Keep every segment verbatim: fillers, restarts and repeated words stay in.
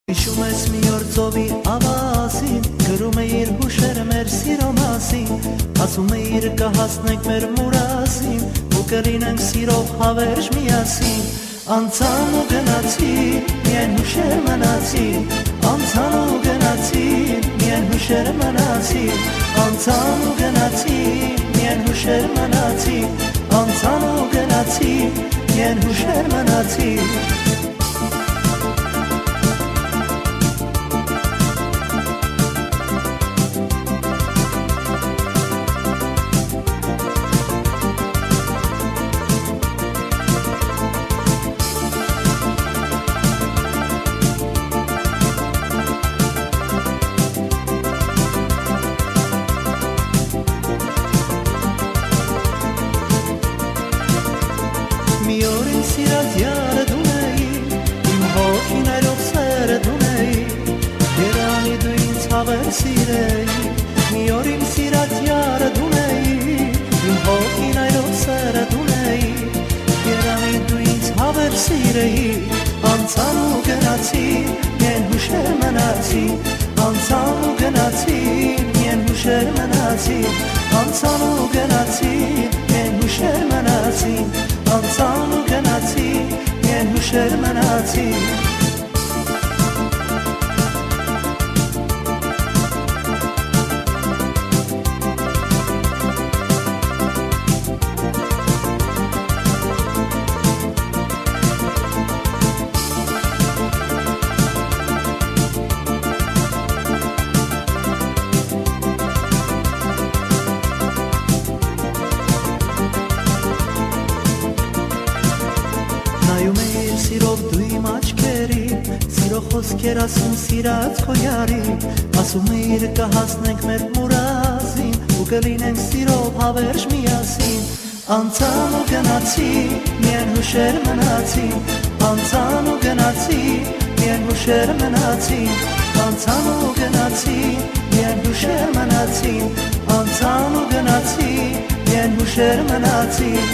Հիշում ես մի օր ծովի ավազին, գրում էիր հուշերը մեր սիրո մասին, ասում էիր կհասնենք մեր մուրասին, ու կլինենք սիրով հավերժ միասին։ Անցան ու գնացին, միայն հուշեր մնացին, անցան ու գնացին, միայն հուշեր մնացին, անցան ու գնացին, միայն հուշեր մնացին, անցան ու գնացին, միայն հուշեր մնացին։ Մի օր ինձ սիրած յարը դուն էի, իմ հոգին այրով սերը դուն էի, երանի դու ինձ հավեր սիրեի։ Մի օր իմ սիրած յարը դուն էի, իմ հոգին այրով սերը դուն էի, երանի դու ինձ հավեր սիրեի։ Անցան ու գնացին, միայն հուշեր մնացին, անցան ու գնացին, միայն հուշեր մնացին, անցան ու գնացին, միայն հուշեր մնացին, անցան ու գնացին, միայն հուշեր մնացին։ Նայում էիր սիրով դու իմ աչքերին, սիրո խոսքեր ասում սիրած քո յարին, ասում էիր կհասնենք մեր մուրասին, ու կլինենք սիրով հավերժ միասին։ Անցան ու գնացին, միայն հուշեր մնացին, անցան ու գնացին, միայն հուշեր մնացին, անցան ու գնացին, միայն հուշեր մնացին, անցան ու գնացին, միայն հուշեր մնացին։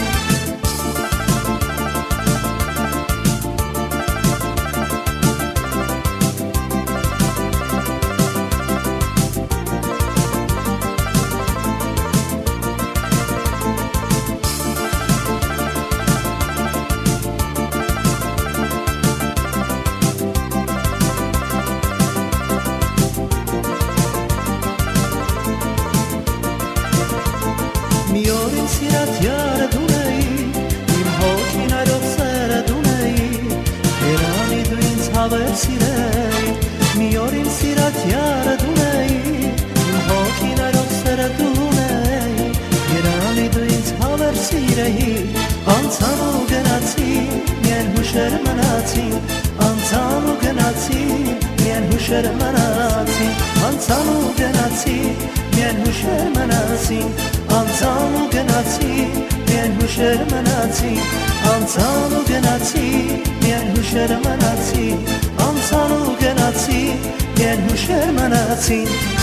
Մի օր ինձ սիրած յարը դուն էի, իմ հոգին այրով սերը դուն էի, երանի դու ինձ հավեր սիրեի։ Մի օր ինձ սիրած յարը դուն էի, իմ հոգին այրով սերը դուն էի, երանի դու ինձ հավեր սիրեի։ Անցան ու գնացին, միայն հուշեր մնացին, անցան ու գնացին, միայն հուշեր մնացին, անցան ու գնացին, միայն հուշեր մնացին, անցան ու գնացին, միայն հուշեր մնացին, անցան ու գնացին, միայն հուշեր մնացին, անցան ու գնացին, միայն հուշեր մնացին։